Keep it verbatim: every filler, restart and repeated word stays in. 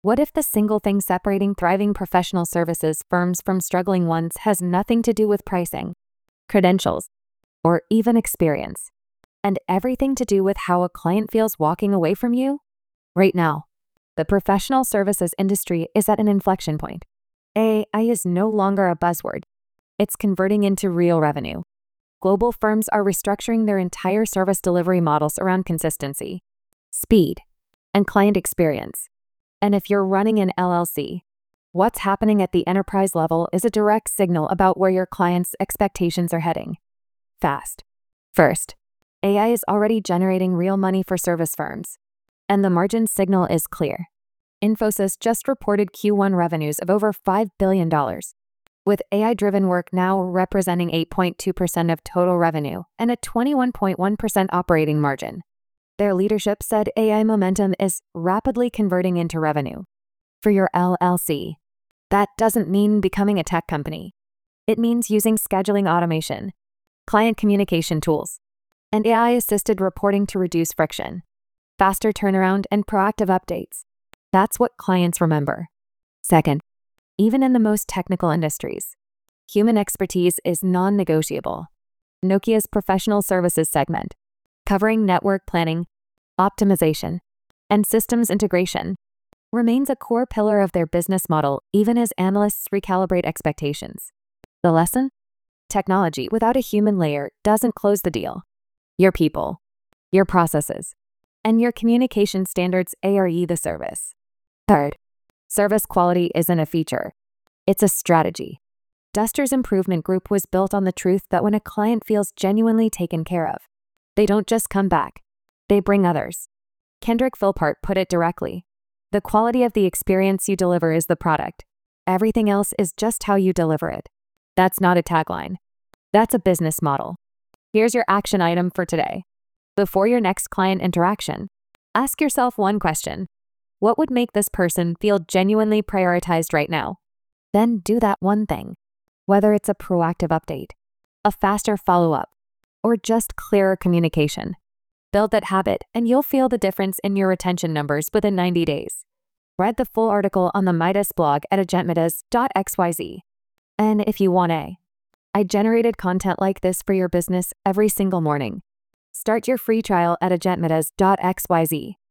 What if the single thing separating thriving professional services firms from struggling ones has nothing to do with pricing, credentials, or even experience, and everything to do with how a client feels walking away from you? Right now, the professional services industry is at an inflection point. A I is no longer a buzzword. It's converting into real revenue. Global firms are restructuring their entire service delivery models around consistency, speed, and client experience. And if you're running an L L C, what's happening at the enterprise level is a direct signal about where your clients' expectations are heading. Fast. First, A I is already generating real money for service firms, and the margin signal is clear. Infosys just reported Q one revenues of over five billion dollars, with A I-driven work now representing eight point two percent of total revenue and a twenty-one point one percent operating margin. Their leadership said A I momentum is rapidly converting into revenue. For your L L C, that doesn't mean becoming a tech company. It means using scheduling automation, client communication tools, and A I-assisted reporting to reduce friction, faster turnaround, and proactive updates. That's what clients remember. Second, even in the most technical industries, human expertise is non-negotiable. Nokia's professional services segment, covering network planning, optimization, and systems integration, remains a core pillar of their business model even as analysts recalibrate expectations. The lesson? Technology without a human layer doesn't close the deal. Your people, your processes, and your communication standards are the service. Third, service quality isn't a feature. It's a strategy. Duster's improvement group was built on the truth that when a client feels genuinely taken care of, they don't just come back, they bring others. Kendrick Philpart put it directly. The quality of the experience you deliver is the product. Everything else is just how you deliver it. That's not a tagline. That's a business model. Here's your action item for today. Before your next client interaction, ask yourself one question. What would make this person feel genuinely prioritized right now? Then do that one thing. Whether it's a proactive update, a faster follow-up, or just clearer communication. Build that habit and you'll feel the difference in your retention numbers within ninety days. Read the full article on the Midas blog at agentmidas dot x y z. And if you want a, I generated content like this for your business every single morning. Start your free trial at agentmidas dot x y z.